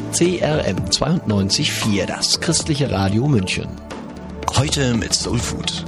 CRM 92.4, das christliche Radio München. Heute mit Soul Food.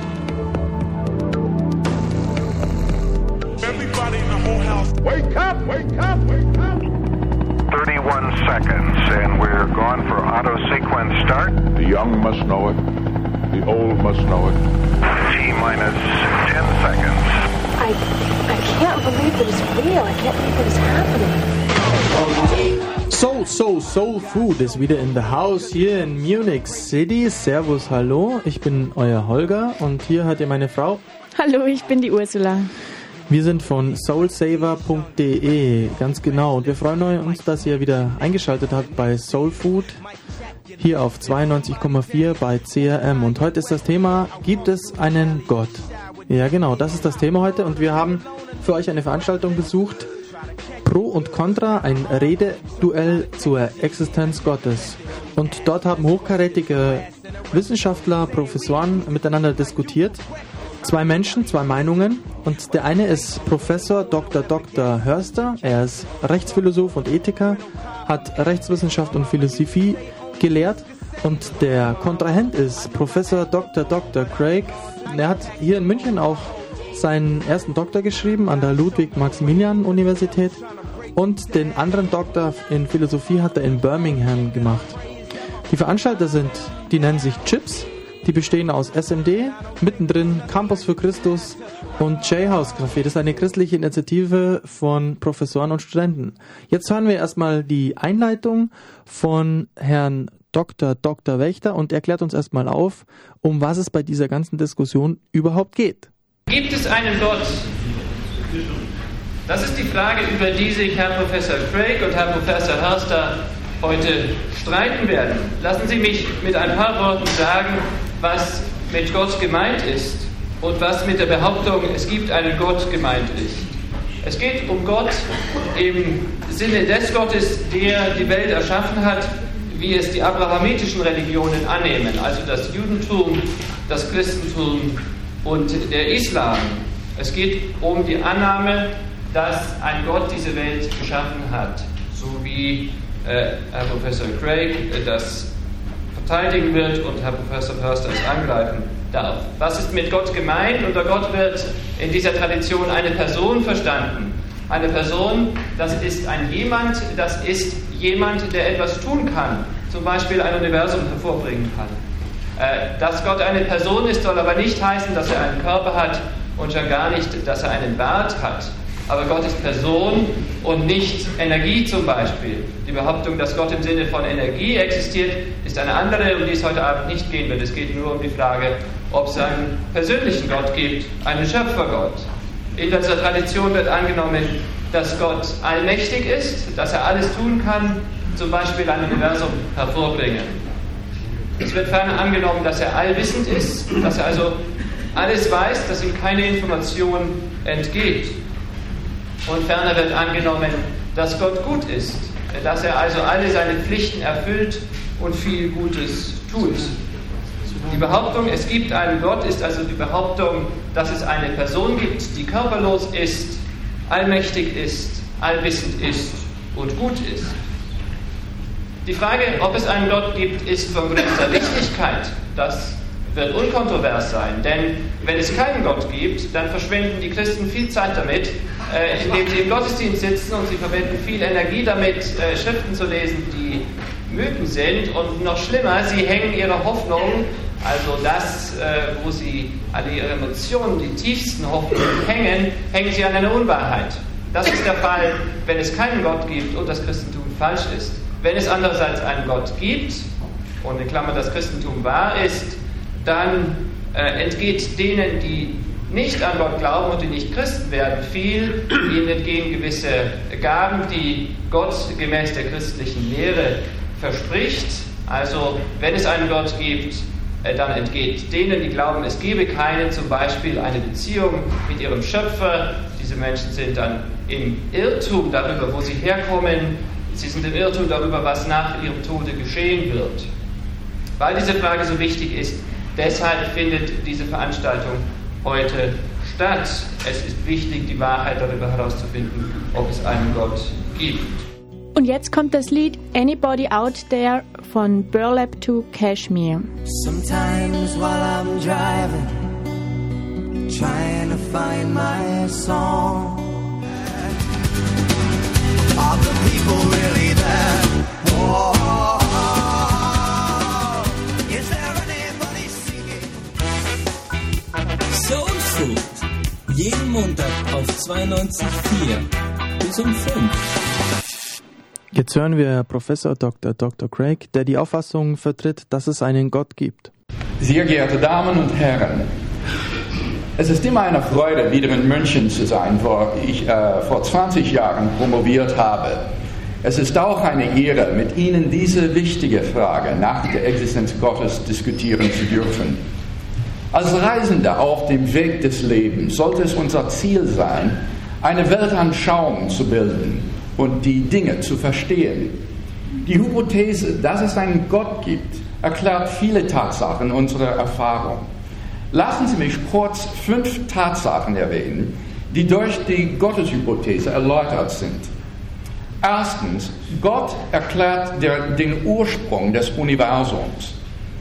Everybody in the whole house, wake up, wake up, wake up. 31 seconds and we're gone for auto sequence start. The young must know it. The old must know it. T-minus 10 seconds. I can't believe that it's real. I can't believe that it's happening. Soul Food ist wieder in the house hier in Munich City. Servus, hallo. Ich bin euer Holger und hier hört ihr meine Frau. Hallo, ich bin die Ursula. Wir sind von soulsaver.de, ganz genau. Und wir freuen uns, dass ihr wieder eingeschaltet habt bei Soul Food, hier auf 92,4 bei CRM. Und heute ist das Thema, gibt es einen Gott? Ja genau, das ist das Thema heute. Und wir haben für euch eine Veranstaltung besucht, Pro und Contra, ein Rededuell zur Existenz Gottes. Und dort haben hochkarätige Wissenschaftler, Professoren miteinander diskutiert. Zwei Menschen, zwei Meinungen, und der eine ist Professor Dr. Hörster, er ist Rechtsphilosoph und Ethiker, hat Rechtswissenschaft und Philosophie gelehrt, und der Kontrahent ist Professor Dr. Craig, er hat hier in München auch seinen ersten Doktor geschrieben an der Ludwig-Maximilian-Universität und den anderen Doktor in Philosophie hat er in Birmingham gemacht. Die Veranstalter die nennen sich CHIPS. Die bestehen aus SMD, mittendrin Campus für Christus und J-House Café. Das ist eine christliche Initiative von Professoren und Studenten. Jetzt hören wir erstmal die Einleitung von Herrn Dr. Wächter und er klärt uns erstmal auf, um was es bei dieser ganzen Diskussion überhaupt geht. Gibt es einen Gott? Das ist die Frage, über die sich Herr Professor Craig und Herr Professor Hörster heute streiten werden. Lassen Sie mich mit ein paar Worten sagen, was mit Gott gemeint ist und was mit der Behauptung, es gibt einen Gott, gemeint ist. Es geht um Gott im Sinne des Gottes, der die Welt erschaffen hat, wie es die abrahamitischen Religionen annehmen, also das Judentum, das Christentum und der Islam. Es geht um die Annahme, dass ein Gott diese Welt geschaffen hat, so wie Herr Professor Craig das verteidigen wird und Herr Professor Hörster es angreifen darf. Was ist mit Gott gemeint? Unter Gott wird in dieser Tradition eine Person verstanden. Eine Person, das ist jemand, der etwas tun kann, zum Beispiel ein Universum hervorbringen kann. Dass Gott eine Person ist, soll aber nicht heißen, dass er einen Körper hat und schon gar nicht, dass er einen Bart hat. Aber Gott ist Person und nicht Energie zum Beispiel. Die Behauptung, dass Gott im Sinne von Energie existiert, ist eine andere, um die es heute Abend nicht gehen wird. Es geht nur um die Frage, ob es einen persönlichen Gott gibt, einen Schöpfergott. In dieser Tradition wird angenommen, dass Gott allmächtig ist, dass er alles tun kann, zum Beispiel ein Universum hervorbringen. Es wird ferner angenommen, dass er allwissend ist, dass er also alles weiß, dass ihm keine Information entgeht. Und ferner wird angenommen, dass Gott gut ist, dass er also alle seine Pflichten erfüllt und viel Gutes tut. Die Behauptung, es gibt einen Gott, ist also die Behauptung, dass es eine Person gibt, die körperlos ist, allmächtig ist, allwissend ist und gut ist. Die Frage, ob es einen Gott gibt, ist von größter Wichtigkeit. Das wird unkontrovers sein, denn wenn es keinen Gott gibt, dann verschwenden die Christen viel Zeit damit, indem sie im Gottesdienst sitzen, und sie verwenden viel Energie damit, Schriften zu lesen, die Mythen sind, und noch schlimmer, sie hängen ihre Hoffnung, also das, wo sie alle ihre Emotionen, die tiefsten Hoffnungen hängen sie an einer Unwahrheit. Das ist der Fall, wenn es keinen Gott gibt und das Christentum falsch ist. Wenn es andererseits einen Gott gibt, und in Klammern das Christentum wahr ist, dann entgeht denen, die nicht an Gott glauben und die nicht Christen werden, viel. Ihnen entgehen gewisse Gaben, die Gott gemäß der christlichen Lehre verspricht. Also, wenn es einen Gott gibt, dann entgeht denen, die glauben, es gebe keinen, zum Beispiel eine Beziehung mit ihrem Schöpfer. Diese Menschen sind dann im Irrtum darüber, wo sie herkommen. Sie sind im Irrtum darüber, was nach ihrem Tode geschehen wird. Weil diese Frage so wichtig ist, deshalb findet diese Veranstaltung heute statt. Es ist wichtig, die Wahrheit darüber herauszufinden, ob es einen Gott gibt. Und jetzt kommt das Lied Anybody Out There von Burlap to Kashmir. Sometimes while I'm driving, trying to find my song, are the people really there? Oh, is there anybody singing? Soul Food. Jeden Montag auf 92.4 bis um 5. Jetzt hören wir Professor Dr. Craig, der die Auffassung vertritt, dass es einen Gott gibt. Sehr geehrte Damen und Herren, es ist immer eine Freude, wieder in München zu sein, wo ich vor 20 Jahren promoviert habe. Es ist auch eine Ehre, mit Ihnen diese wichtige Frage nach der Existenz Gottes diskutieren zu dürfen. Als Reisende auf dem Weg des Lebens sollte es unser Ziel sein, eine Weltanschauung zu bilden und die Dinge zu verstehen. Die Hypothese, dass es einen Gott gibt, erklärt viele Tatsachen unserer Erfahrung. Lassen Sie mich kurz 5 Tatsachen erwähnen, die durch die Gotteshypothese erläutert sind. Erstens, Gott erklärt den Ursprung des Universums.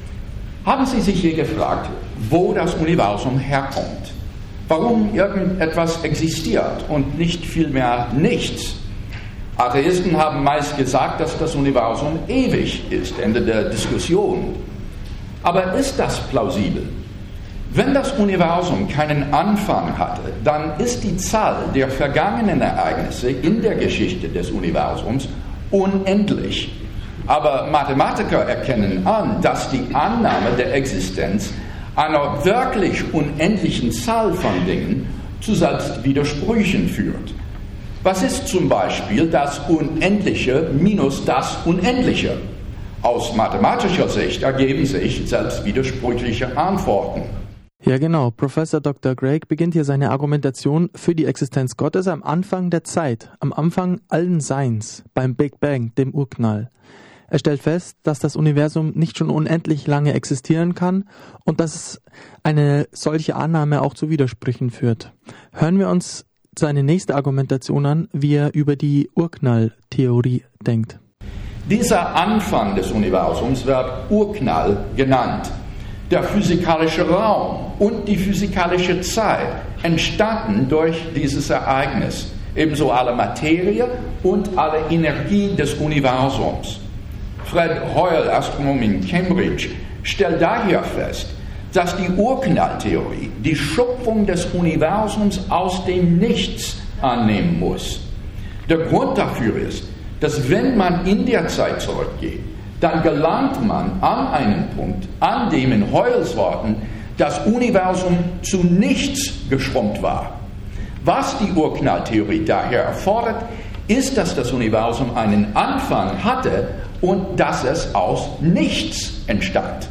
Haben Sie sich je gefragt, wo das Universum herkommt? Warum irgendetwas existiert und nicht vielmehr nichts? Atheisten haben meist gesagt, dass das Universum ewig ist, Ende der Diskussion. Aber ist das plausibel? Wenn das Universum keinen Anfang hatte, dann ist die Zahl der vergangenen Ereignisse in der Geschichte des Universums unendlich. Aber Mathematiker erkennen an, dass die Annahme der Existenz einer wirklich unendlichen Zahl von Dingen zu Selbstwidersprüchen führt. Was ist zum Beispiel das Unendliche minus das Unendliche? Aus mathematischer Sicht ergeben sich selbstwidersprüchliche Antworten. Ja genau, Professor Dr. Craig beginnt hier seine Argumentation für die Existenz Gottes am Anfang der Zeit, am Anfang allen Seins, beim Big Bang, dem Urknall. Er stellt fest, dass das Universum nicht schon unendlich lange existieren kann und dass eine solche Annahme auch zu Widersprüchen führt. Hören wir uns seine nächste Argumentation an, wie er über die Urknalltheorie denkt. Dieser Anfang des Universums wird Urknall genannt. Der physikalische Raum und die physikalische Zeit entstanden durch dieses Ereignis, ebenso alle Materie und alle Energie des Universums. Fred Hoyle, Astronom in Cambridge, stellt daher fest, dass die Urknalltheorie die Schöpfung des Universums aus dem Nichts annehmen muss. Der Grund dafür ist, dass wenn man in der Zeit zurückgeht, dann gelangt man an einen Punkt, an dem in Hoyles Worten das Universum zu nichts geschrumpft war. Was die Urknalltheorie daher erfordert, ist, dass das Universum einen Anfang hatte und dass es aus nichts entstand.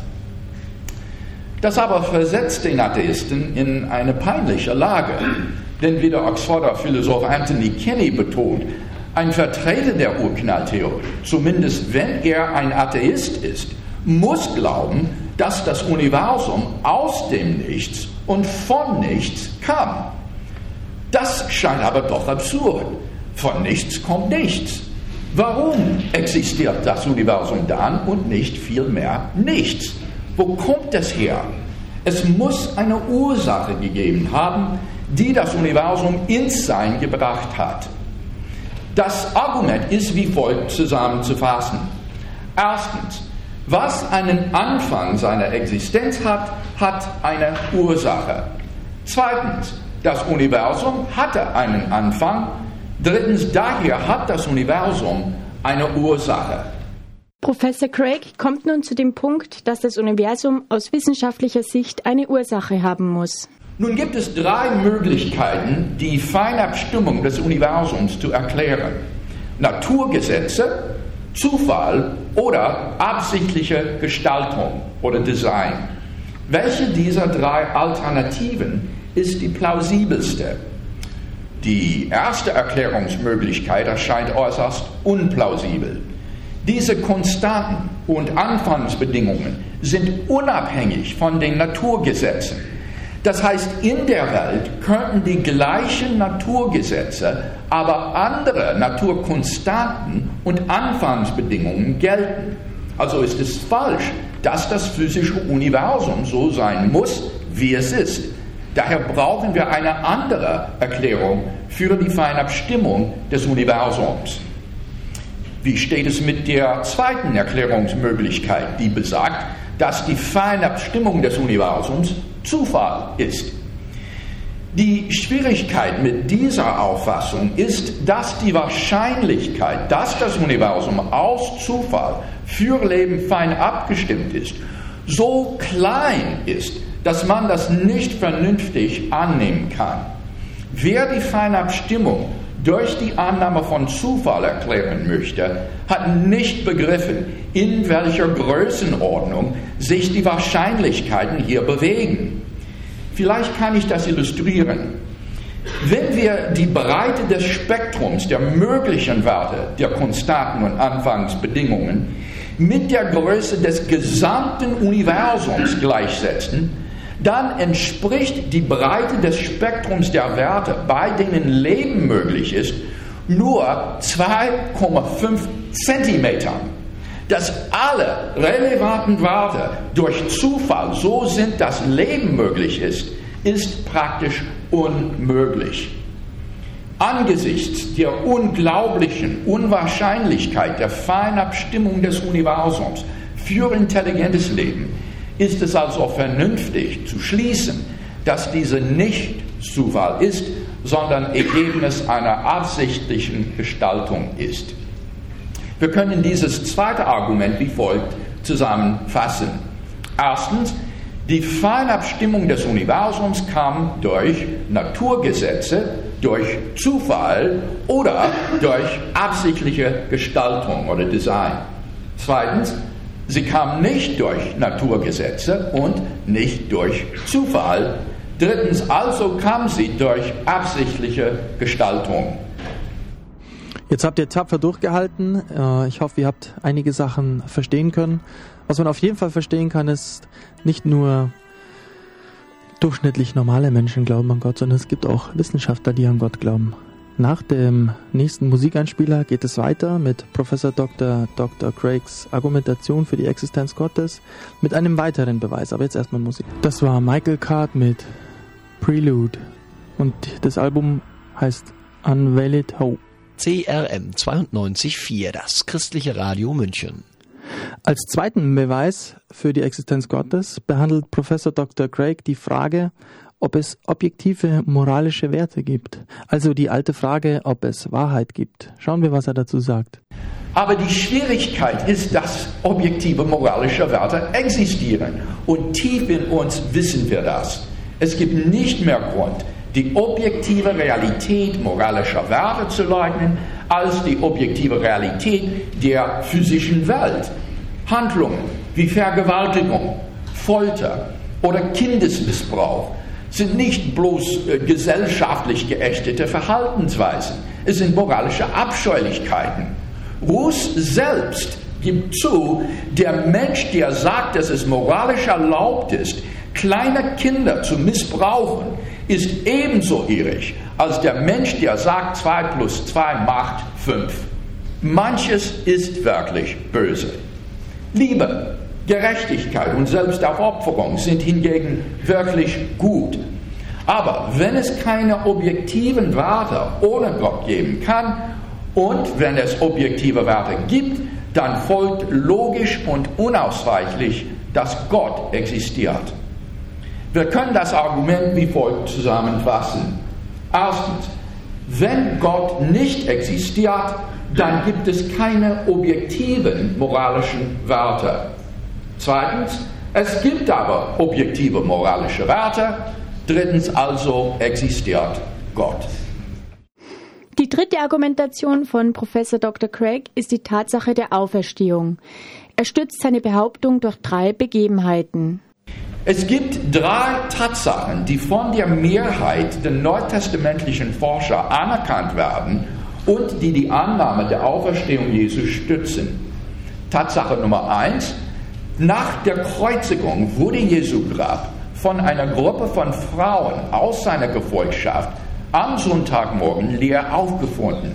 Das aber versetzt den Atheisten in eine peinliche Lage, denn wie der Oxforder Philosoph Anthony Kenny betont, ein Vertreter der Urknalltheorie, zumindest wenn er ein Atheist ist, muss glauben, dass das Universum aus dem Nichts und von nichts kam. Das scheint aber doch absurd. Von nichts kommt nichts. Warum existiert das Universum dann und nicht vielmehr nichts? Wo kommt es her? Es muss eine Ursache gegeben haben, die das Universum ins Sein gebracht hat. Das Argument ist wie folgt zusammenzufassen. Erstens, was einen Anfang seiner Existenz hat, hat eine Ursache. Zweitens, das Universum hatte einen Anfang. Drittens, daher hat das Universum eine Ursache. Professor Craig kommt nun zu dem Punkt, dass das Universum aus wissenschaftlicher Sicht eine Ursache haben muss. Nun gibt es 3 Möglichkeiten, die Feinabstimmung des Universums zu erklären. Naturgesetze, Zufall oder absichtliche Gestaltung oder Design. Welche dieser 3 Alternativen ist die plausibelste? Die erste Erklärungsmöglichkeit erscheint äußerst unplausibel. Diese Konstanten und Anfangsbedingungen sind unabhängig von den Naturgesetzen. Das heißt, in der Welt könnten die gleichen Naturgesetze, aber andere Naturkonstanten und Anfangsbedingungen gelten. Also ist es falsch, dass das physische Universum so sein muss, wie es ist. Daher brauchen wir eine andere Erklärung für die Feinabstimmung des Universums. Wie steht es mit der zweiten Erklärungsmöglichkeit, die besagt, dass die Feinabstimmung des Universums Zufall ist? Die Schwierigkeit mit dieser Auffassung ist, dass die Wahrscheinlichkeit, dass das Universum aus Zufall für Leben fein abgestimmt ist, so klein ist, dass man das nicht vernünftig annehmen kann. Wer die Feinabstimmung durch die Annahme von Zufall erklären möchte, hat nicht begriffen, in welcher Größenordnung sich die Wahrscheinlichkeiten hier bewegen. Vielleicht kann ich das illustrieren. Wenn wir die Breite des Spektrums der möglichen Werte der Konstanten und Anfangsbedingungen mit der Größe des gesamten Universums gleichsetzen, dann entspricht die Breite des Spektrums der Werte, bei denen Leben möglich ist, nur 2,5 Zentimetern. Dass alle relevanten Werte durch Zufall so sind, dass Leben möglich ist praktisch unmöglich. Angesichts der unglaublichen Unwahrscheinlichkeit der Feinabstimmung des Universums für intelligentes Leben ist es also vernünftig zu schließen, dass diese nicht Zufall ist, sondern Ergebnis einer absichtlichen Gestaltung ist. Wir können dieses zweite Argument wie folgt zusammenfassen. Erstens, die Feinabstimmung des Universums kam durch Naturgesetze, durch Zufall oder durch absichtliche Gestaltung oder Design. Zweitens, sie kam nicht durch Naturgesetze und nicht durch Zufall. Drittens, also kam sie durch absichtliche Gestaltung. Jetzt habt ihr tapfer durchgehalten. Ich hoffe, ihr habt einige Sachen verstehen können. Was man auf jeden Fall verstehen kann, ist, nicht nur durchschnittlich normale Menschen glauben an Gott, sondern es gibt auch Wissenschaftler, die an Gott glauben. Nach dem nächsten Musikeinspieler geht es weiter mit Professor Dr. Craigs Argumentation für die Existenz Gottes mit einem weiteren Beweis. Aber jetzt erstmal Musik. Das war Michael Card mit Prelude und das Album heißt Unveiled Hope. CRM 92.4, das christliche Radio München. Als zweiten Beweis für die Existenz Gottes behandelt Professor Dr. Craig die Frage, ob es objektive moralische Werte gibt. Also die alte Frage, ob es Wahrheit gibt. Schauen wir, was er dazu sagt. Aber die Schwierigkeit ist, dass objektive moralische Werte existieren. Und tief in uns wissen wir das. Es gibt nicht mehr Grund, die objektive Realität moralischer Werte zu leugnen, als die objektive Realität der physischen Welt. Handlungen wie Vergewaltigung, Folter oder Kindesmissbrauch sind nicht bloß gesellschaftlich geächtete Verhaltensweisen, es sind moralische Abscheulichkeiten. Rousse selbst gibt zu, der Mensch, der sagt, dass es moralisch erlaubt ist, kleine Kinder zu missbrauchen, ist ebenso irrig als der Mensch, der sagt, 2 + 2 macht 5. Manches ist wirklich böse. Liebe, Gerechtigkeit und Selbstaufopferung sind hingegen wirklich gut. Aber wenn es keine objektiven Werte ohne Gott geben kann und wenn es objektive Werte gibt, dann folgt logisch und unausweichlich, dass Gott existiert. Wir können das Argument wie folgt zusammenfassen. Erstens, wenn Gott nicht existiert, dann gibt es keine objektiven moralischen Werte. Zweitens, es gibt aber objektive moralische Werte. Drittens also existiert Gott. Die dritte Argumentation von Professor Dr. Craig ist die Tatsache der Auferstehung. Er stützt seine Behauptung durch 3 Begebenheiten. Es gibt 3 Tatsachen, die von der Mehrheit der neutestamentlichen Forscher anerkannt werden und die die Annahme der Auferstehung Jesu stützen. Tatsache Nummer 1: Nach der Kreuzigung wurde Jesu Grab von einer Gruppe von Frauen aus seiner Gefolgschaft am Sonntagmorgen leer aufgefunden.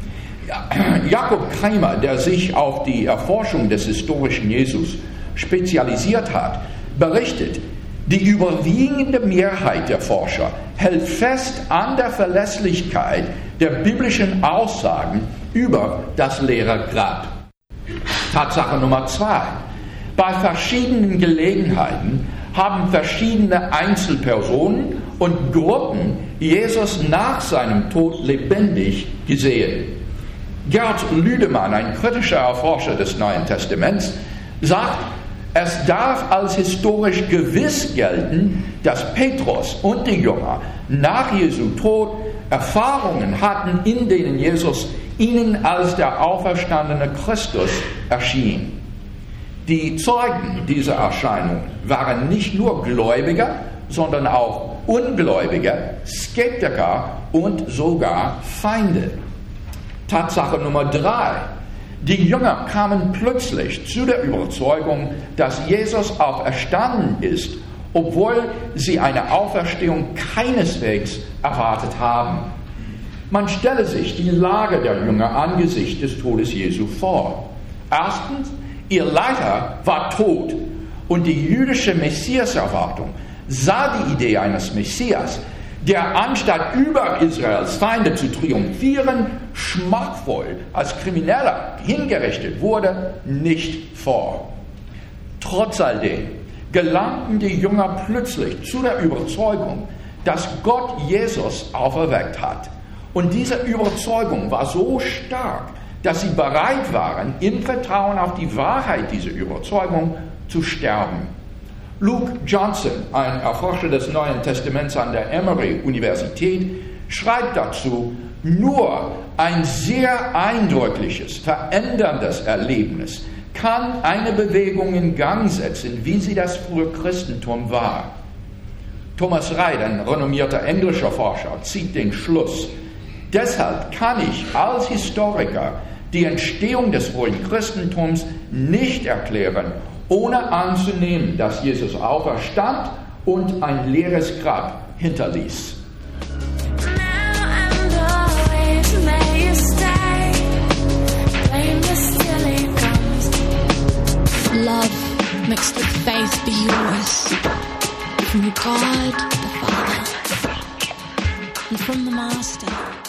Jakob Kramer, der sich auf die Erforschung des historischen Jesus spezialisiert hat, berichtet, die überwiegende Mehrheit der Forscher hält fest an der Verlässlichkeit der biblischen Aussagen über das leere Grab. Tatsache Nummer 2. Bei verschiedenen Gelegenheiten haben verschiedene Einzelpersonen und Gruppen Jesus nach seinem Tod lebendig gesehen. Gerd Lüdemann, ein kritischer Erforscher des Neuen Testaments, sagt, es darf als historisch gewiss gelten, dass Petrus und die Jünger nach Jesu Tod Erfahrungen hatten, in denen Jesus ihnen als der auferstandene Christus erschien. Die Zeugen dieser Erscheinung waren nicht nur Gläubiger, sondern auch Ungläubige, Skeptiker und sogar Feinde. Tatsache Nummer 3. Die Jünger kamen plötzlich zu der Überzeugung, dass Jesus auferstanden ist, obwohl sie eine Auferstehung keineswegs erwartet haben. Man stelle sich die Lage der Jünger angesichts des Todes Jesu vor. Erstens, ihr Leiter war tot und die jüdische Messiaserwartung sah die Idee eines Messias, der anstatt über Israels Feinde zu triumphieren, schmackvoll als Krimineller hingerichtet wurde, nicht vor. Trotz alledem gelangten die Jünger plötzlich zu der Überzeugung, dass Gott Jesus auferweckt hat. Und diese Überzeugung war so stark, dass sie bereit waren, im Vertrauen auf die Wahrheit dieser Überzeugung zu sterben. Luke Johnson, ein Erforscher des Neuen Testaments an der Emory-Universität, schreibt dazu, nur ein sehr eindrückliches, veränderndes Erlebnis kann eine Bewegung in Gang setzen, wie sie das frühe Christentum war. Thomas Reid, ein renommierter englischer Forscher, zieht den Schluss: Deshalb kann ich als Historiker die Entstehung des frühen Christentums nicht erklären, ohne anzunehmen, dass Jesus auferstand und ein leeres Grab hinterließ. Love mixed with faith be yours, from God the Father and from the Master.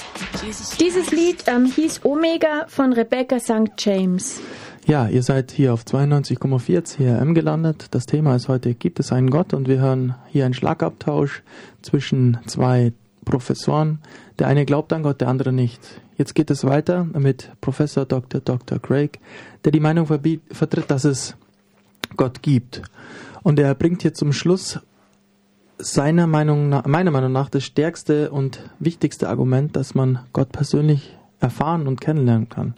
Dieses Lied hieß Omega von Rebecca St. James. Ja, ihr seid hier auf 92,4 CRM gelandet. Das Thema ist heute, gibt es einen Gott? Und wir hören hier einen Schlagabtausch zwischen zwei Professoren. Der eine glaubt an Gott, der andere nicht. Jetzt geht es weiter mit Professor Dr. Craig, der die Meinung vertritt, dass es Gott gibt. Und er bringt hier zum Schluss meiner Meinung nach das stärkste und wichtigste Argument, dass man Gott persönlich erfahren und kennenlernen kann.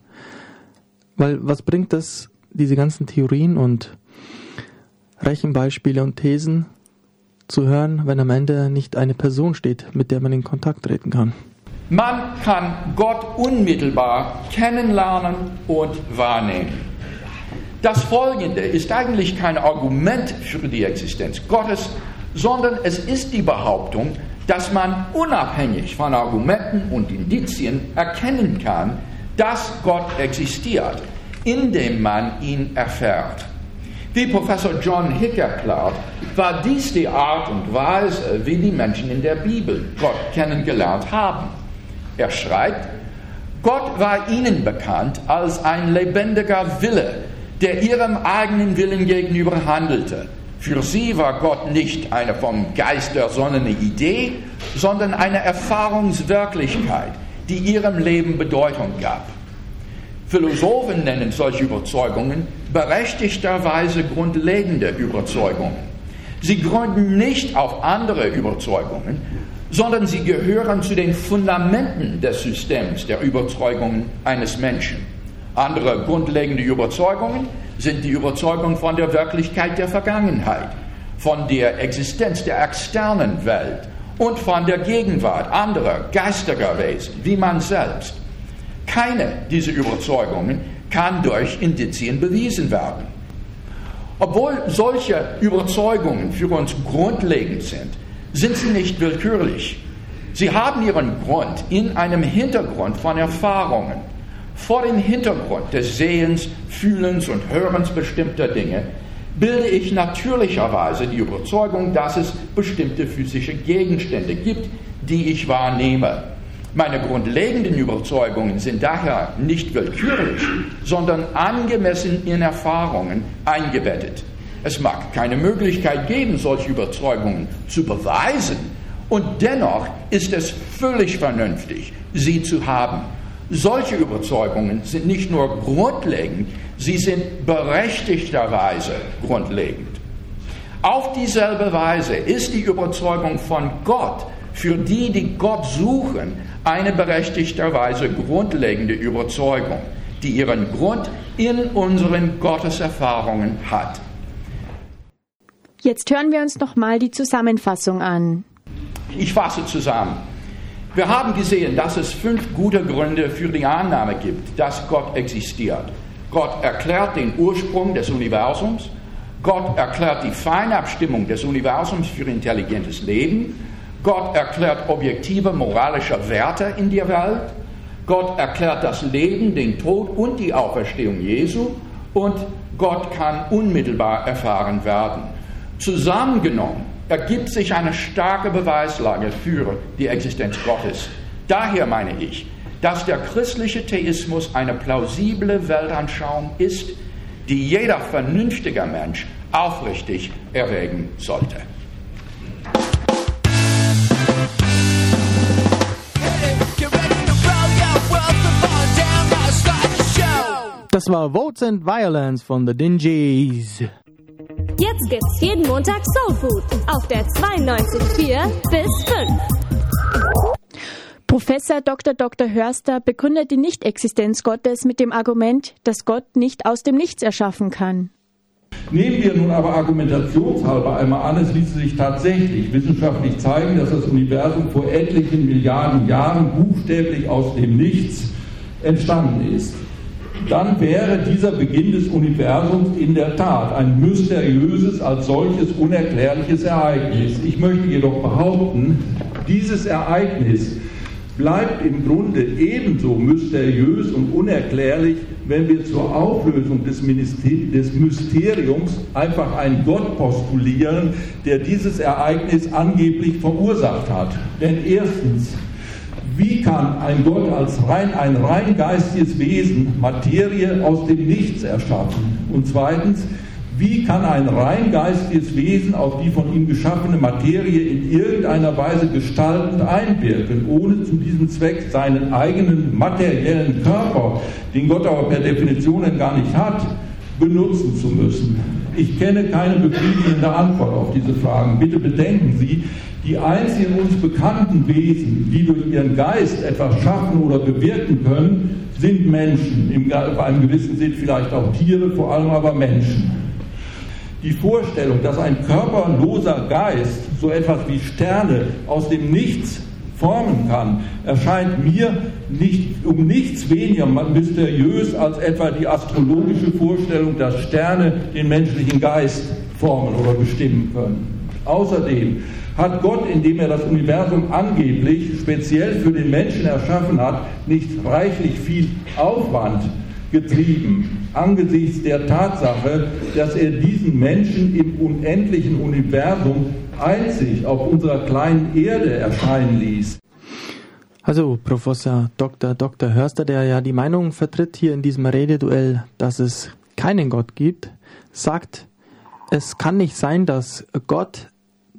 Weil was bringt das, diese ganzen Theorien und Rechenbeispiele und Thesen zu hören, wenn am Ende nicht eine Person steht, mit der man in Kontakt treten kann? Man kann Gott unmittelbar kennenlernen und wahrnehmen. Das Folgende ist eigentlich kein Argument für die Existenz Gottes, sondern es ist die Behauptung, dass man unabhängig von Argumenten und Indizien erkennen kann, dass Gott existiert, indem man ihn erfährt. Wie Professor John Hick erklärt, war dies die Art und Weise, wie die Menschen in der Bibel Gott kennengelernt haben. Er schreibt, Gott war ihnen bekannt als ein lebendiger Wille, der ihrem eigenen Willen gegenüber handelte. Für sie war Gott nicht eine vom Geist ersonnene Idee, sondern eine Erfahrungswirklichkeit, die ihrem Leben Bedeutung gab. Philosophen nennen solche Überzeugungen berechtigterweise grundlegende Überzeugungen. Sie gründen nicht auf andere Überzeugungen, sondern sie gehören zu den Fundamenten des Systems der Überzeugungen eines Menschen. Andere grundlegende Überzeugungen sind die Überzeugung von der Wirklichkeit der Vergangenheit, von der Existenz der externen Welt und von der Gegenwart anderer geistiger Wesen, wie man selbst. Keine dieser Überzeugungen kann durch Indizien bewiesen werden. Obwohl solche Überzeugungen für uns grundlegend sind, sind sie nicht willkürlich. Sie haben ihren Grund in einem Hintergrund von Erfahrungen. Vor dem Hintergrund des Sehens, Fühlens und Hörens bestimmter Dinge bilde ich natürlicherweise die Überzeugung, dass es bestimmte physische Gegenstände gibt, die ich wahrnehme. Meine grundlegenden Überzeugungen sind daher nicht willkürlich, sondern angemessen in Erfahrungen eingebettet. Es mag keine Möglichkeit geben, solche Überzeugungen zu beweisen, und dennoch ist es völlig vernünftig, sie zu haben. Solche Überzeugungen sind nicht nur grundlegend, sie sind berechtigterweise grundlegend. Auf dieselbe Weise ist die Überzeugung von Gott für die, die Gott suchen, eine berechtigterweise grundlegende Überzeugung, die ihren Grund in unseren Gotteserfahrungen hat. Jetzt hören wir uns nochmal die Zusammenfassung an. Ich fasse zusammen. Wir haben gesehen, dass es 5 gute Gründe für die Annahme gibt, dass Gott existiert. Gott erklärt den Ursprung des Universums. Gott erklärt die Feinabstimmung des Universums für intelligentes Leben. Gott erklärt objektive moralische Werte in der Welt. Gott erklärt das Leben, den Tod und die Auferstehung Jesu. Und Gott kann unmittelbar erfahren werden. Zusammengenommen ergibt sich eine starke Beweislage für die Existenz Gottes. Daher meine ich, dass der christliche Theismus eine plausible Weltanschauung ist, die jeder vernünftige Mensch aufrichtig erwägen sollte. Das war Votes and Violence von The Dingees. Jetzt gibt's jeden Montag Soul Food auf der 92.4 bis 5. Professor Dr. Hörster begründet die Nichtexistenz Gottes mit dem Argument, dass Gott nicht aus dem Nichts erschaffen kann. Nehmen wir nun aber argumentationshalber einmal an, es ließe sich tatsächlich wissenschaftlich zeigen, dass das Universum vor etlichen Milliarden Jahren buchstäblich aus dem Nichts entstanden ist. Dann wäre dieser Beginn des Universums in der Tat ein mysteriöses, als solches unerklärliches Ereignis. Ich möchte jedoch behaupten, dieses Ereignis bleibt im Grunde ebenso mysteriös und unerklärlich, wenn wir zur Auflösung des Mysteriums einfach einen Gott postulieren, der dieses Ereignis angeblich verursacht hat. Denn erstens, wie kann ein Gott als ein rein geistiges Wesen Materie aus dem Nichts erschaffen? Und zweitens, wie kann ein rein geistiges Wesen auf die von ihm geschaffene Materie in irgendeiner Weise gestaltend einwirken, ohne zu diesem Zweck seinen eigenen materiellen Körper, den Gott aber per Definition gar nicht hat, benutzen zu müssen? Ich kenne keine befriedigende Antwort auf diese Fragen. Bitte bedenken Sie, die einzigen uns bekannten Wesen, die durch ihren Geist etwas schaffen oder bewirken können, sind Menschen. In einem gewissen Sinn vielleicht auch Tiere, vor allem aber Menschen. Die Vorstellung, dass ein körperloser Geist so etwas wie Sterne aus dem Nichts formen kann, erscheint mir um nichts weniger mysteriös als etwa die astrologische Vorstellung, dass Sterne den menschlichen Geist formen oder bestimmen können. Außerdem hat Gott, indem er das Universum angeblich speziell für den Menschen erschaffen hat, nicht reichlich viel Aufwand getrieben, angesichts der Tatsache, dass er diesen Menschen im unendlichen Universum einzig auf unserer kleinen Erde erscheinen ließ. Also Professor Dr. Hörster, der ja die Meinung vertritt hier in diesem Rededuell, dass es keinen Gott gibt, sagt, es kann nicht sein, dass Gott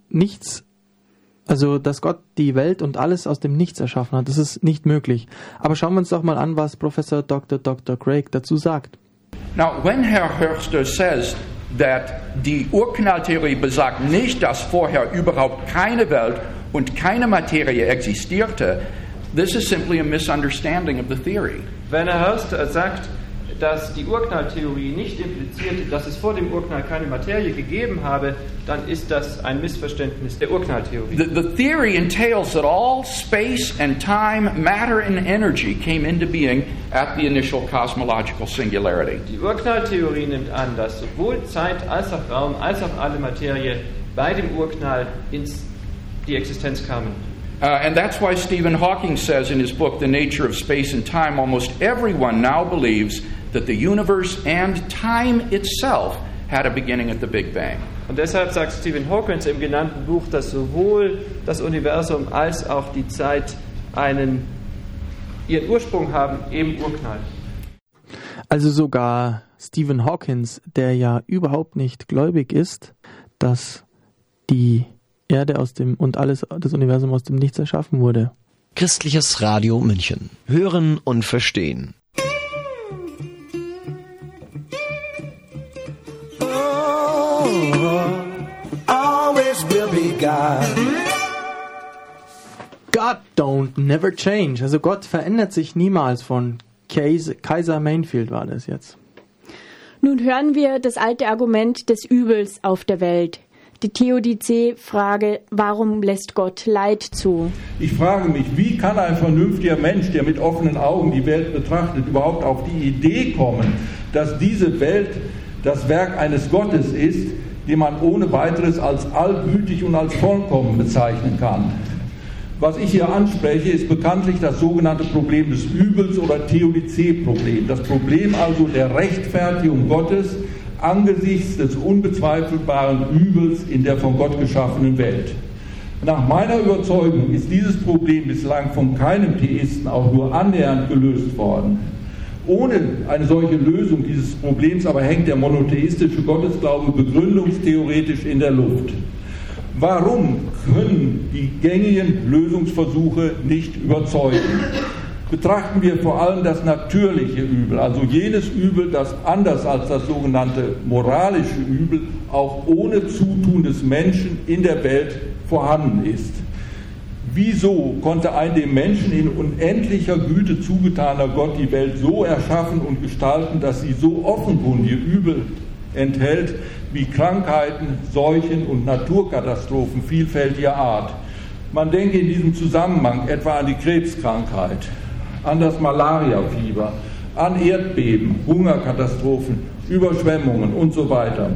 die Welt und alles aus dem Nichts erschaffen hat. Das ist nicht möglich. Aber schauen wir uns doch mal an, was Professor Dr. Craig dazu sagt. Now, when Herr Hörster says that die Urknalltheorie besagt nicht, dass vorher überhaupt keine Welt und keine Materie existierte, this is simply a misunderstanding of the theory. Wenn Herr Hörster sagt, dass die Urknalltheorie nicht impliziert, dass es vor dem Urknall keine Materie gegeben habe, dann ist das ein Missverständnis der Urknalltheorie. The theory entails that all space and time, matter and energy came into being at the initial cosmological singularity. Die Urknalltheorie nimmt an, dass sowohl Zeit als auch Raum als auch alle Materie bei dem Urknall in die Existenz kamen. And that's why Stephen Hawking says in his book, The Nature of Space and Time, almost everyone now believes that the universe and time itself had a beginning at the Big Bang. Und deshalb sagt Stephen Hawking im genannten Buch, dass sowohl das Universum als auch die Zeit ihren Ursprung haben im Urknall. Also sogar Stephen Hawking, der ja überhaupt nicht gläubig ist, dass die Erde aus dem und alles das Universum aus dem Nichts erschaffen wurde. Christliches Radio München. Hören und verstehen. Always will be God. God don't never change. Also Gott verändert sich niemals. Von Kaiser Mainfield war das jetzt. Nun hören wir das alte Argument des Übels auf der Welt. Die Theodizee-Frage, warum lässt Gott Leid zu? Ich frage mich, wie kann ein vernünftiger Mensch, der mit offenen Augen die Welt betrachtet, überhaupt auf die Idee kommen, dass diese Welt das Werk eines Gottes ist, den man ohne weiteres als allgütig und als vollkommen bezeichnen kann? Was ich hier anspreche, ist bekanntlich das sogenannte Problem des Übels oder Theodizee-Problem. Das Problem also der Rechtfertigung Gottes angesichts des unbezweifelbaren Übels in der von Gott geschaffenen Welt. Nach meiner Überzeugung ist dieses Problem bislang von keinem Theisten auch nur annähernd gelöst worden. Ohne eine solche Lösung dieses Problems aber hängt der monotheistische Gottesglaube begründungstheoretisch in der Luft. Warum können die gängigen Lösungsversuche nicht überzeugen? Betrachten wir vor allem das natürliche Übel, also jenes Übel, das anders als das sogenannte moralische Übel auch ohne Zutun des Menschen in der Welt vorhanden ist. Wieso konnte ein dem Menschen in unendlicher Güte zugetaner Gott die Welt so erschaffen und gestalten, dass sie so offenkundige Übel enthält wie Krankheiten, Seuchen und Naturkatastrophen vielfältiger Art? Man denke in diesem Zusammenhang etwa an die Krebskrankheit, an das Malariafieber, an Erdbeben, Hungerkatastrophen, Überschwemmungen und so weiter.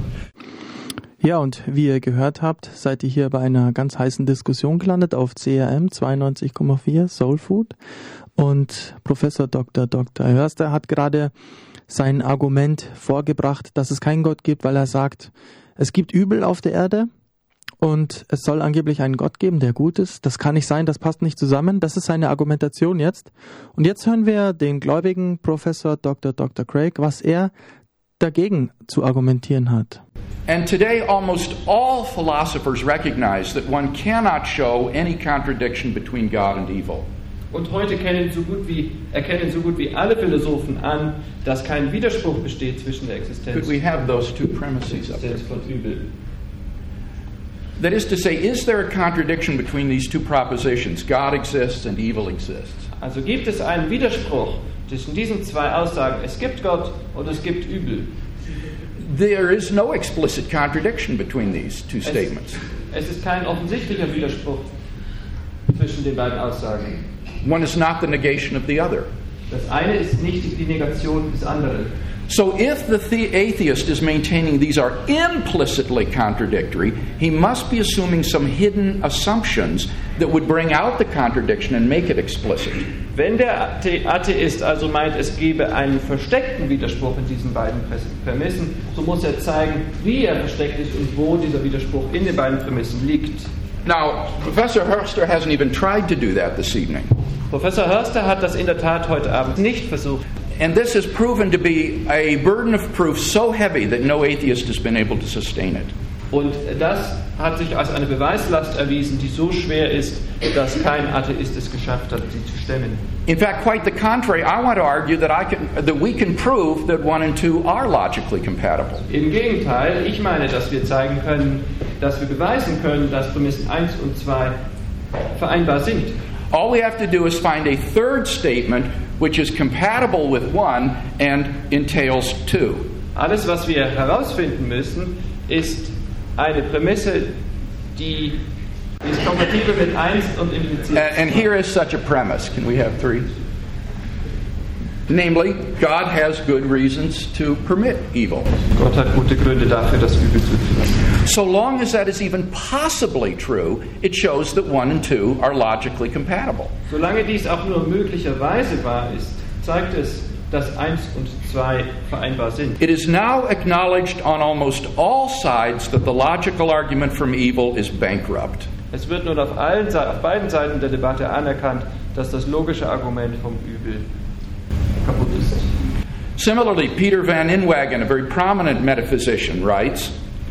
Ja, und wie ihr gehört habt, seid ihr hier bei einer ganz heißen Diskussion gelandet auf CRM 92,4 Soul Food. Und Professor Dr. Hörster hat gerade sein Argument vorgebracht, dass es keinen Gott gibt, weil er sagt, es gibt Übel auf der Erde. Und es soll angeblich einen Gott geben, der gut ist. Das kann nicht sein, das passt nicht zusammen. Das ist seine Argumentation jetzt. Und jetzt hören wir den gläubigen Professor Dr. Craig, was er dagegen zu argumentieren hat. And today almost all philosophers recognize that one cannot show any contradiction between God and evil. Und heute erkennen so gut wie alle Philosophen an, dass kein Widerspruch besteht zwischen der Existenz Could we have those two premises up there? von Übel. That is to say, is there a contradiction between these two propositions? God exists and evil exists. Also gibt es einen Widerspruch zwischen diesen zwei Aussagen, es gibt Gott und es gibt Übel. There is no explicit contradiction between these two statements. Es ist kein offensichtlicher Widerspruch zwischen den beiden Aussagen. One is not the negation of the other. Das eine ist nicht die Negation des anderen. So if the atheist is maintaining these are implicitly contradictory, he must be assuming some hidden assumptions that would bring out the contradiction and make it explicit. Wenn der Atheist also meint, es gebe einen versteckten Widerspruch in diesen beiden Prämissen, so muss er zeigen, wie er versteckt ist und wo dieser Widerspruch in den beiden Prämissen liegt. Now, Professor Hörster hasn't even tried to do that this evening. Professor Hörster hat das in der Tat heute Abend nicht versucht. And this has proven to be a burden of proof so heavy that no atheist has been able to sustain it. Und das hat sich als eine Beweislast erwiesen, die so schwer ist, dass kein Atheist es geschafft hat, sie zu stemmen. In fact, quite the contrary. I want to argue that we can prove that 1 and 2 are logically compatible. Im Gegenteil, ich meine, dass wir zeigen können, dass wir beweisen können, dass Prämissen 1 und 2 vereinbar sind. All we have to do is find a third statement which is compatible with one and entails two. Alles, was wir herausfinden müssen, ist eine Prämisse, die ist kompatibel mit 1 und impliziert. And here is such a premise. Can we have 3? Namely, God has good reasons to permit evil. Gott hat gute Gründe dafür, das Übel zuzulassen. So long as that is even possibly true, it shows that 1 and 2 are logically compatible. Solange dies auch nur möglicherweise wahr ist, zeigt es, dass 1 und 2 vereinbar sind. It is now acknowledged on almost all sides that the logical argument from evil is bankrupt. Es wird nun auf beiden Seiten der Debatte anerkannt, dass das logische Argument vom Übel kaputt ist. Similarly, Peter van Inwagen, a very prominent metaphysician, writes,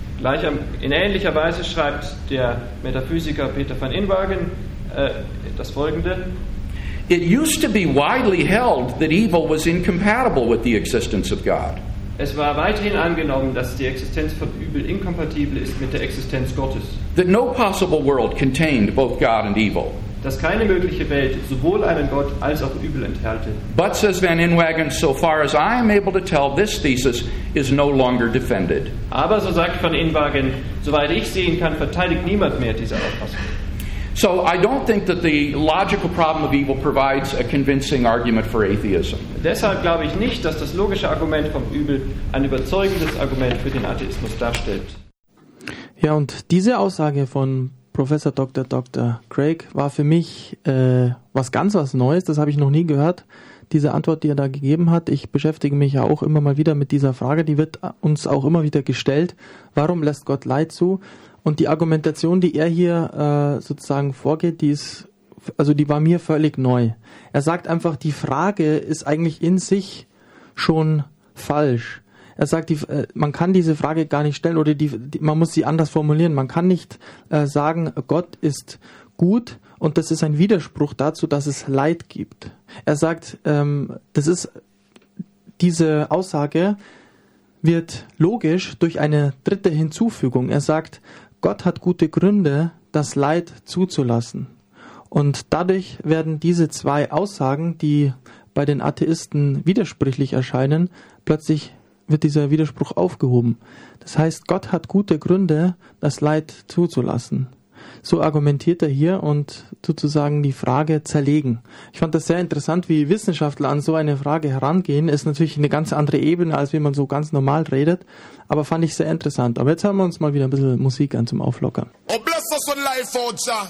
in ähnlicher Weise schreibt der Metaphysiker Peter van Inwagen das Folgende: It used to be widely held that evil was incompatible with the existence of God. Es war weithin angenommen, dass die Existenz von Übel inkompatibel ist mit der Existenz Gottes. That no possible world contained both God and evil. Dass keine mögliche Welt sowohl einen Gott als auch Übel enthalte. But, says Van Inwagen, so far as I am able to tell, this thesis is no longer defended. Aber, so sagt Van Inwagen, soweit ich sehen kann, verteidigt niemand mehr diese Auffassung. So I don't think that the logical problem of evil provides a convincing argument for atheism. Deshalb glaube ich nicht, dass das logische Argument vom Übel ein überzeugendes Argument für den Atheismus darstellt. Ja, und diese Aussage von Professor Dr. Craig war für mich was Neues, das habe ich noch nie gehört. Diese Antwort, die er da gegeben hat, ich beschäftige mich ja auch immer mal wieder mit dieser Frage, die wird uns auch immer wieder gestellt. Warum lässt Gott Leid zu? Und die Argumentation, die er hier sozusagen vorgeht, die war mir völlig neu. Er sagt einfach, die Frage ist eigentlich in sich schon falsch. Er sagt, man kann diese Frage gar nicht stellen oder man muss sie anders formulieren. Man kann nicht sagen, Gott ist gut und das ist ein Widerspruch dazu, dass es Leid gibt. Er sagt, diese Aussage wird logisch durch eine dritte Hinzufügung. Er sagt, Gott hat gute Gründe, das Leid zuzulassen. Und dadurch werden diese zwei Aussagen, die bei den Atheisten widersprüchlich erscheinen, plötzlich wird dieser Widerspruch aufgehoben. Das heißt, Gott hat gute Gründe, das Leid zuzulassen. So argumentiert er hier und sozusagen die Frage zerlegen. Ich fand das sehr interessant, wie Wissenschaftler an so eine Frage herangehen. Ist natürlich eine ganz andere Ebene, als wie man so ganz normal redet, aber fand ich sehr interessant. Aber jetzt hören wir uns mal wieder ein bisschen Musik an zum Auflockern. Oh, bless us with life, oh, Jah.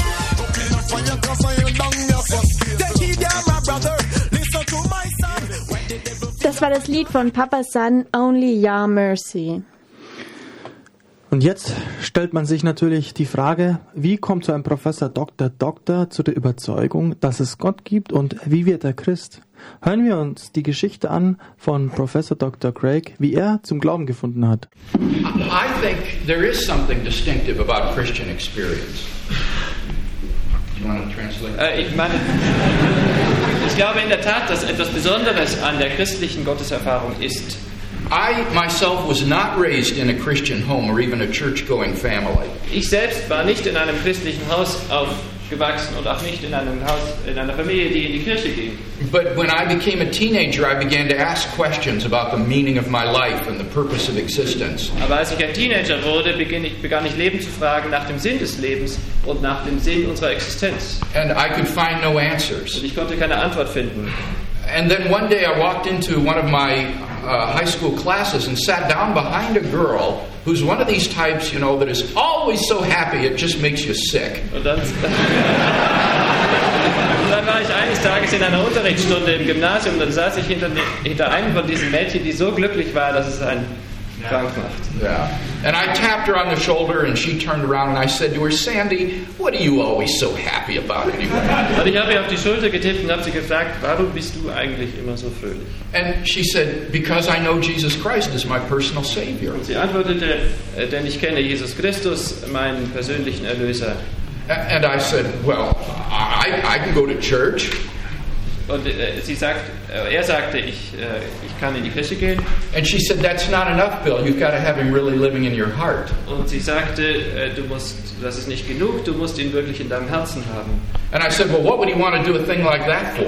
Das war das Lied von Papa San, Only Your Mercy. Und jetzt stellt man sich natürlich die Frage, wie kommt so ein Professor Doktor zu der Überzeugung, dass es Gott gibt und wie wird er Christ? Hören wir uns die Geschichte an von Professor Dr. Craig, wie er zum Glauben gefunden hat. I think there is something distinctive about Christian experience. Do you want to translate? Ich glaube in der Tat, dass etwas Besonderes an der christlichen Gotteserfahrung ist. I myself was not raised in a Christian home or even a church-going family. Ich selbst war nicht in einem christlichen Haus aufgewachsen und auch nicht in einer Familie, die in die Kirche ging. But when I became a teenager, I began to ask questions about the meaning of my life and the purpose of existence. Aber als ich ein Teenager wurde, begann ich Leben zu fragen nach dem Sinn des Lebens und nach dem Sinn unserer Existenz. And I could find no answers. Und ich konnte keine Antwort finden. And then one day I walked into one of my high school classes and sat down behind a girl who's one of these types, that is always so happy it just makes you sick. Und dann war ich eines Tages in einer Unterrichtsstunde im Gymnasium und dann saß ich hinter einem von diesen Mädchen, die so glücklich war, dass es einen krank macht. Yeah. And I tapped her on the shoulder and she turned around and I said to her, Sandy, what are you always so happy about anyway? Und ich habe ihr auf die Schulter getippt und habe sie gefragt, warum bist du eigentlich immer so fröhlich? And she said, because I know Jesus Christ is my personal Savior. Und sie antwortete, denn ich kenne Jesus Christus, meinen persönlichen Erlöser. And I said, well, I can go to church. Und er sagte, ich kann in die Kirche gehen. And she said, that's not enough, Bill. You've got to have him really living in your heart. Und sie sagte, das ist nicht genug, du musst ihn wirklich in deinem Herzen haben. And I said, well, what would he want to do a thing like that for?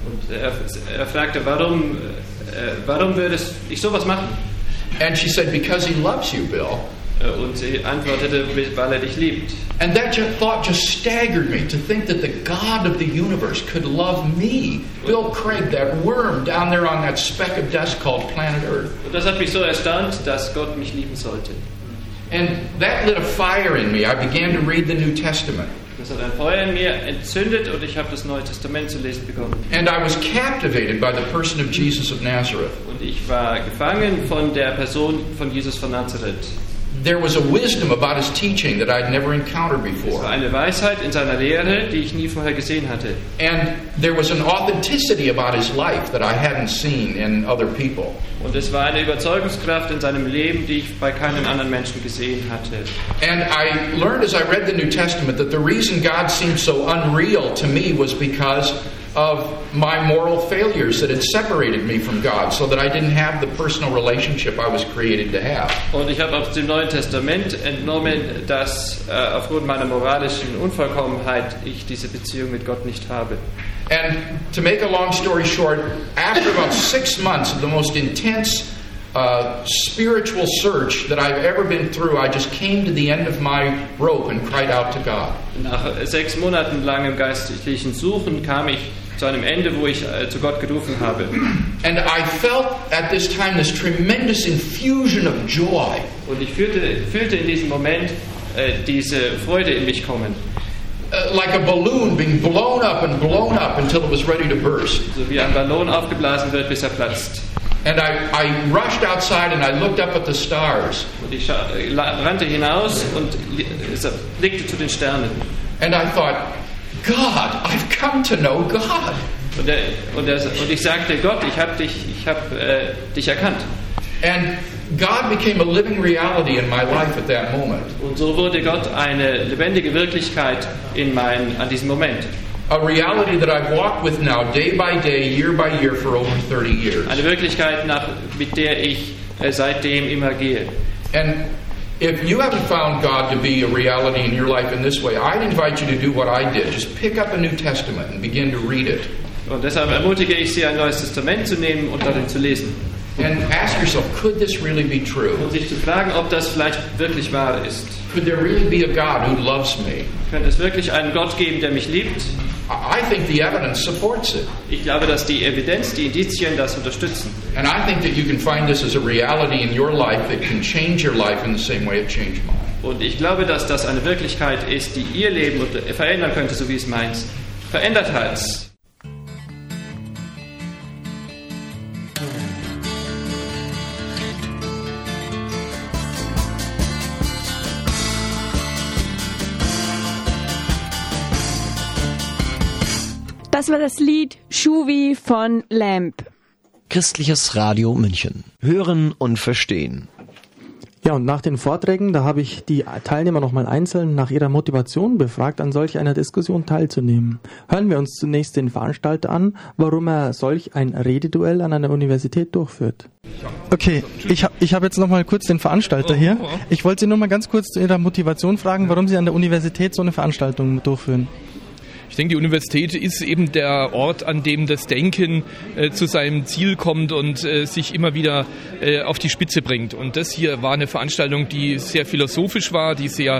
Und er fragte, warum würde ich sowas machen? And she said, because he loves you, Bill. Und sie antwortete, weil er dich liebt. And that thought just staggered me, to think that the God of the universe could love me, Bill Craig, that worm down there on that speck of dust called planet Earth. Und das hat mich so erstaunt, dass Gott mich lieben sollte. And that lit a fire in me. I began to read the New Testament. Das hat ein Feuer in mir entzündet und ich habe das Neue Testament zu lesen begonnen. And I was captivated by the person of Jesus of Nazareth. Und ich war gefangen von der Person von Jesus von Nazareth. There was a wisdom about his teaching that I'd never encountered before. Es war eine Weisheit in seiner Lehre, die ich nie vorher gesehen hatte. And there was an authenticity about his life that I hadn't seen in other people. Und es war eine Überzeugungskraft in seinem Leben, die ich bei keinem anderen Menschen gesehen hatte. And I learned as I read the New Testament that the reason God seemed so unreal to me was because of my moral failures that had separated me from God, so that I didn't have the personal relationship I was created to have. Und ich habe aus dem Neuen Testament entnommen, dass aufgrund meiner moralischen Unvollkommenheit ich diese Beziehung mit Gott nicht habe. And to make a long story short, after about 6 months of the most intense spiritual search that I've ever been through, I just came to the end of my rope and cried out to God. Nach 6 Monaten langem geistlichen Suchen kam ich zu einem Ende, wo ich zu Gott gerufen habe. And I felt at this time this tremendous infusion of joy. Und ich fühlte in diesem Moment diese Freude in mich kommen. Like a balloon being blown up until it was ready to burst. So wie ein Ballon aufgeblasen wird, bis er platzt. And I rushed outside and I looked up at the stars. Und ich rannte hinaus und blickte zu den Sternen. And I thought, God, I've come to know God. Und ich sagte, Gott, ich habe dich erkannt. And God became a living reality in my life at that moment. Und so wurde Gott eine lebendige Wirklichkeit an diesem Moment. A reality that I've walked with now day by day, year by year for over 30 years. Eine Wirklichkeit, mit der ich seitdem immer gehe. And if you haven't found God to be a reality in your life in this way, I'd invite you to do what I did. Just pick up a New Testament and begin to read it. Und deshalb ermutige ich Sie, ein Neues Testament zu nehmen und darin zu lesen. And ask yourself, could this really be true? Und sich zu fragen, ob das vielleicht wirklich wahr ist. Could there really be a God who loves me? Könnte es wirklich einen Gott geben, der mich liebt? I think the evidence supports it. Ich glaube, dass die Evidenz, die Indizien das unterstützen. And I think that you can find this as a reality in your life that can change your life in the same way it changed mine. Und ich glaube, dass das eine Wirklichkeit ist, die Ihr Leben verändern könnte, so wie es meins verändert hat. Das war das Lied Schuvi von Lamp. Christliches Radio München. Hören und verstehen. Ja, und nach den Vorträgen, da habe ich die Teilnehmer nochmal einzeln nach ihrer Motivation befragt, an solch einer Diskussion teilzunehmen. Hören wir uns zunächst den Veranstalter an, warum er solch ein Rededuell an einer Universität durchführt. Okay, ich habe jetzt nochmal kurz den Veranstalter hier. Ich wollte Sie nur mal ganz kurz zu Ihrer Motivation fragen, warum Sie an der Universität so eine Veranstaltung durchführen. Ich denke, die Universität ist eben der Ort, an dem das Denken zu seinem Ziel kommt und sich immer wieder auf die Spitze bringt. Und das hier war eine Veranstaltung, die sehr philosophisch war, die sehr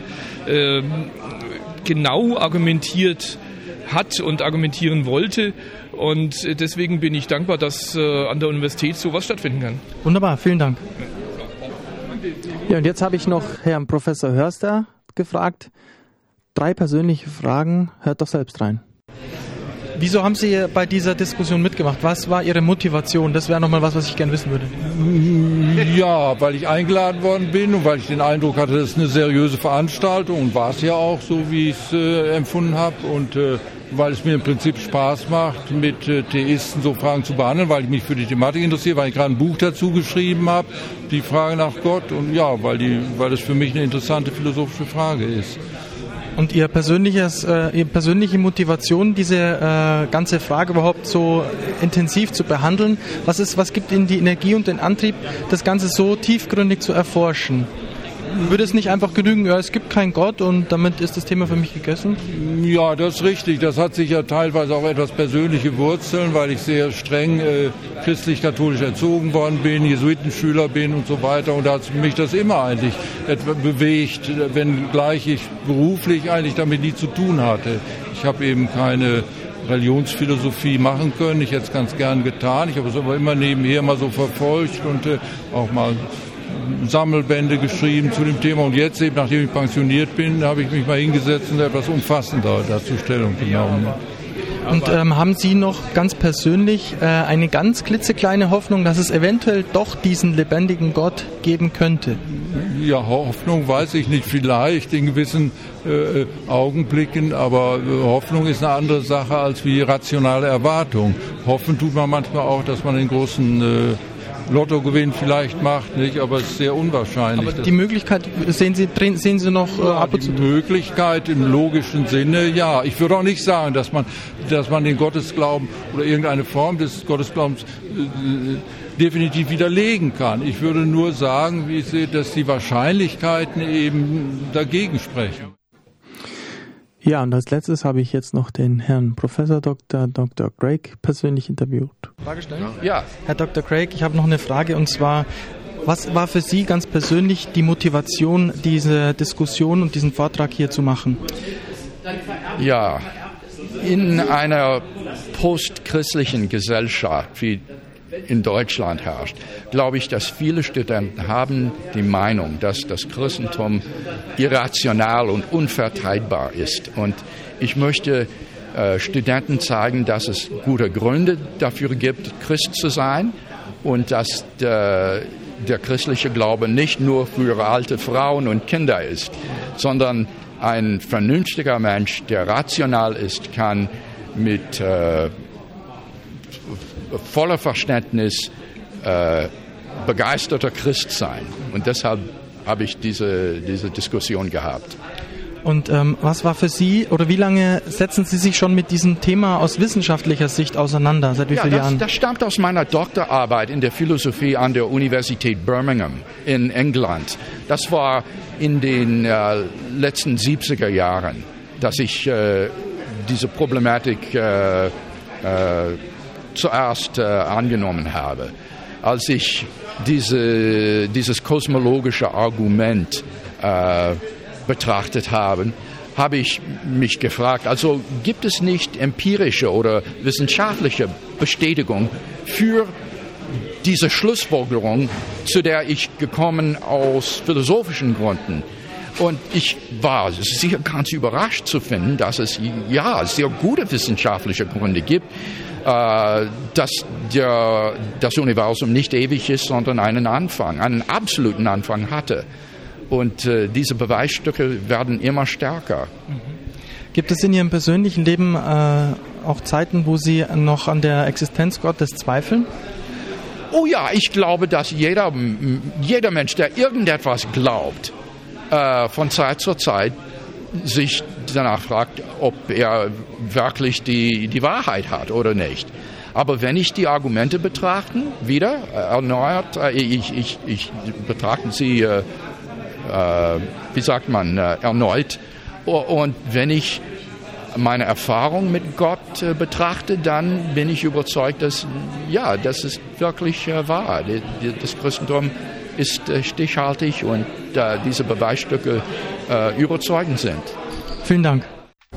genau argumentiert hat und argumentieren wollte. Und deswegen bin ich dankbar, dass an der Universität sowas stattfinden kann. Wunderbar, vielen Dank. Ja, und jetzt habe ich noch Herrn Professor Hörster gefragt. 3 persönliche Fragen, hört doch selbst rein. Wieso haben Sie bei dieser Diskussion mitgemacht? Was war Ihre Motivation? Das wäre nochmal was ich gerne wissen würde. Ja, weil ich eingeladen worden bin und weil ich den Eindruck hatte, das ist eine seriöse Veranstaltung und war es ja auch, so wie ich es empfunden habe. Und weil es mir im Prinzip Spaß macht, mit Theisten so Fragen zu behandeln, weil ich mich für die Thematik interessiere, weil ich gerade ein Buch dazu geschrieben habe, die Frage nach Gott. Und ja, weil das für mich eine interessante philosophische Frage ist. Und Ihre persönliche Motivation, diese ganze Frage überhaupt so intensiv zu behandeln, was gibt Ihnen die Energie und den Antrieb, das Ganze so tiefgründig zu erforschen? würde es nicht einfach genügen, ja, es gibt keinen Gott und damit ist das Thema für mich gegessen? Ja, das ist richtig. Das hat sicher teilweise auch etwas persönliche Wurzeln, weil ich sehr streng christlich-katholisch erzogen worden bin, Jesuitenschüler bin und so weiter. Und da hat mich das immer eigentlich bewegt, wenngleich ich beruflich eigentlich damit nie zu tun hatte. Ich habe eben keine Religionsphilosophie machen können. Ich hätte es ganz gern getan. Ich habe es aber immer nebenher mal so verfolgt und auch mal Sammelbände geschrieben zu dem Thema. Und jetzt eben, nachdem ich pensioniert bin, habe ich mich mal hingesetzt und etwas umfassender dazu Stellung genommen. Und haben Sie noch ganz persönlich eine ganz klitzekleine Hoffnung, dass es eventuell doch diesen lebendigen Gott geben könnte? Ja, Hoffnung weiß ich nicht, vielleicht in gewissen Augenblicken, aber Hoffnung ist eine andere Sache als wie rationale Erwartung. Hoffen tut man manchmal auch, dass man den großen Lottogewinn vielleicht macht, nicht, aber es ist sehr unwahrscheinlich. Aber die Möglichkeit sehen Sie noch ab und zu? Die Möglichkeit im logischen Sinne, ja. Ich würde auch nicht sagen, dass man den Gottesglauben oder irgendeine Form des Gottesglaubens definitiv widerlegen kann. Ich würde nur sagen, wie ich sehe, dass die Wahrscheinlichkeiten eben dagegen sprechen. Ja, und als letztes habe ich jetzt noch den Herrn Professor Dr. Craig persönlich interviewt. Frage stellen? Ja. Herr Dr. Craig, ich habe noch eine Frage, und zwar, was war für Sie ganz persönlich die Motivation, diese Diskussion und diesen Vortrag hier zu machen? Ja, in einer postchristlichen Gesellschaft, wie in Deutschland herrscht, glaube ich, dass viele Studenten haben die Meinung, dass das Christentum irrational und unverteidigbar ist. Und ich möchte Studenten zeigen, dass es gute Gründe dafür gibt, Christ zu sein und dass der christliche Glaube nicht nur für alte Frauen und Kinder ist, sondern ein vernünftiger Mensch, der rational ist, kann mit voller Verständnis begeisterter Christ sein. Und deshalb habe ich diese Diskussion gehabt. Und was war für Sie, oder wie lange setzen Sie sich schon mit diesem Thema aus wissenschaftlicher Sicht auseinander? Seit wie vielen Jahren? Das stammt aus meiner Doktorarbeit in der Philosophie an der Universität Birmingham in England. Das war in den letzten 70er Jahren, dass ich diese Problematik zuerst angenommen habe. Als ich dieses kosmologische Argument betrachtet habe ich mich gefragt, also gibt es nicht empirische oder wissenschaftliche Bestätigung für diese Schlussfolgerung, zu der ich gekommen aus philosophischen Gründen. Und ich war sicher ganz überrascht zu finden, dass es sehr gute wissenschaftliche Gründe gibt, dass das Universum nicht ewig ist, sondern einen absoluten Anfang hatte. Und diese Beweisstücke werden immer stärker. Gibt es in Ihrem persönlichen Leben auch Zeiten, wo Sie noch an der Existenz Gottes zweifeln? Oh ja, ich glaube, dass jeder Mensch, der irgendetwas glaubt, von Zeit zu Zeit sich danach fragt, ob er wirklich die Wahrheit hat oder nicht. Aber wenn ich die Argumente betrachte, erneuert, ich betrachte sie, erneut. Und wenn ich meine Erfahrung mit Gott betrachte, dann bin ich überzeugt, dass das ist wirklich wahr. Das Christentum ist stichhaltig und diese Beweisstücke überzeugend sind. Vielen Dank.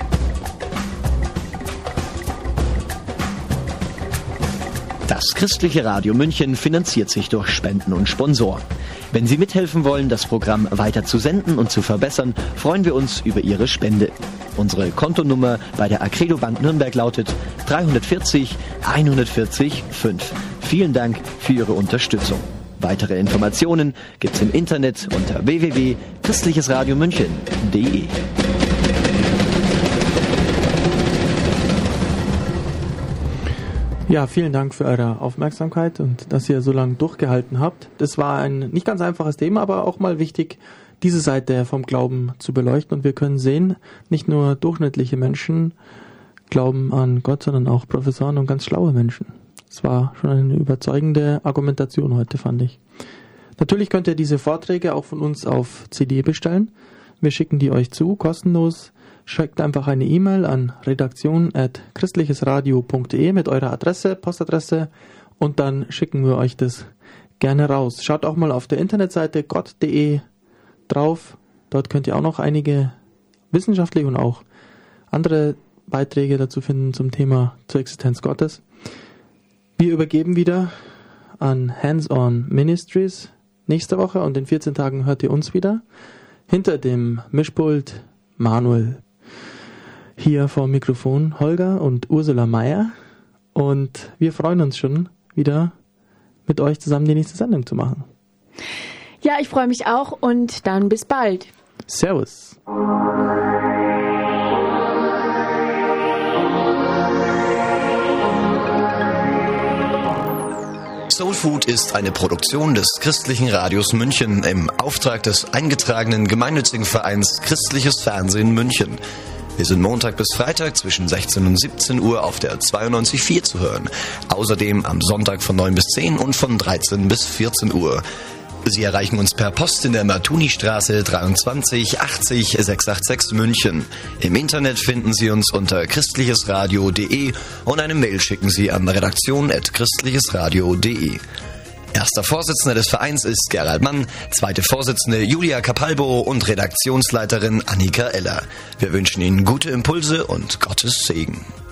Das Christliche Radio München finanziert sich durch Spenden und Sponsoren. Wenn Sie mithelfen wollen, das Programm weiter zu senden und zu verbessern, freuen wir uns über Ihre Spende. Unsere Kontonummer bei der Acredo Bank Nürnberg lautet 340 140 5. Vielen Dank für Ihre Unterstützung. Weitere Informationen gibt's im Internet unter www.christlichesradiomünchen.de. Ja, vielen Dank für eure Aufmerksamkeit und dass ihr so lange durchgehalten habt. Das war ein nicht ganz einfaches Thema, aber auch mal wichtig, diese Seite vom Glauben zu beleuchten. Und wir können sehen, nicht nur durchschnittliche Menschen glauben an Gott, sondern auch Professoren und ganz schlaue Menschen. Es war schon eine überzeugende Argumentation heute, fand ich. Natürlich könnt ihr diese Vorträge auch von uns auf CD bestellen. Wir schicken die euch zu, kostenlos. Schickt einfach eine E-Mail an redaktion@christlichesradio.de mit eurer Adresse, Postadresse, und dann schicken wir euch das gerne raus. Schaut auch mal auf der Internetseite gott.de drauf. Dort könnt ihr auch noch einige wissenschaftliche und auch andere Beiträge dazu finden zum Thema zur Existenz Gottes. Wir übergeben wieder an Hands-on Ministries nächste Woche und in 14 Tagen hört ihr uns wieder. Hinter dem Mischpult Manuel. Hier vor dem Mikrofon Holger und Ursula Meier. Und wir freuen uns schon wieder mit euch zusammen die nächste Sendung zu machen. Ja, ich freue mich auch und dann bis bald. Servus. Soul Food ist eine Produktion des Christlichen Radios München im Auftrag des eingetragenen gemeinnützigen Vereins Christliches Fernsehen München. Wir sind Montag bis Freitag zwischen 16 und 17 Uhr auf der 92.4 zu hören. Außerdem am Sonntag von 9 bis 10 und von 13 bis 14 Uhr. Sie erreichen uns per Post in der Martuni-Straße 23 80 686 München. Im Internet finden Sie uns unter christlichesradio.de und eine Mail schicken Sie an redaktion@christlichesradio.de. Erster Vorsitzender des Vereins ist Gerald Mann, zweite Vorsitzende Julia Capalbo und Redaktionsleiterin Annika Eller. Wir wünschen Ihnen gute Impulse und Gottes Segen.